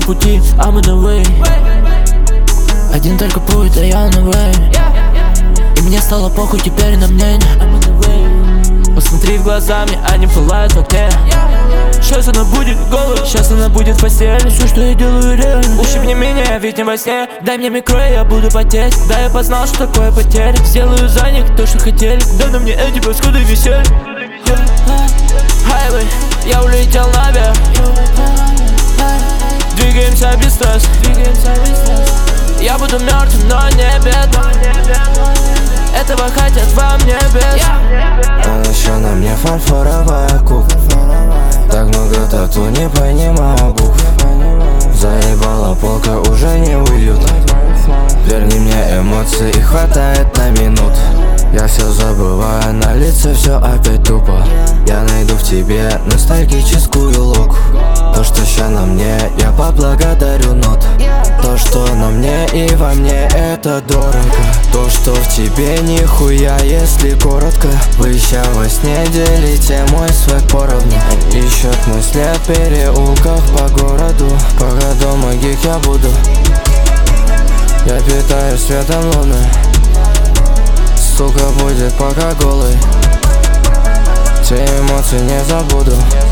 пути, I'm on the way. Один только путь, а я on the way. И мне стало похуй теперь на мнение. I'm on the way. Посмотри в глаза мне, они пылают в окне. Сейчас она будет голой, сейчас она будет в постели. Все, что я делаю, реально. Ущипни меня, ведь не во сне. Дай мне микро, я буду потеть. Да, я познал, что такое потеря. Сделаю за них то, что хотели. Да на мне эти паскуды висели. Хайвей, я улетел наверх. Двигаемся без стресса. Я буду мертвым, но не бедным. Этого хотят во мне без. А еще на мне фарфоровая кукла. Так много тату, не понимаю букв. Заебала полка, уже не уютно. Верни мне эмоции, и хватает на минут. Я все забываю, на лице все опять тупо. Я найду в тебе ностальгическую луку. То, что ща на мне, я поблагодарю нот. То, что на мне и во мне, это дорого. То, что в тебе нихуя, если коротко. Вы ща во сне делите мой свек поровну. Ищут мой след в переулках по городу. Пока дома гик я буду. Я питаю светом луны. Сука будет пока голый. Те эмоции не забуду.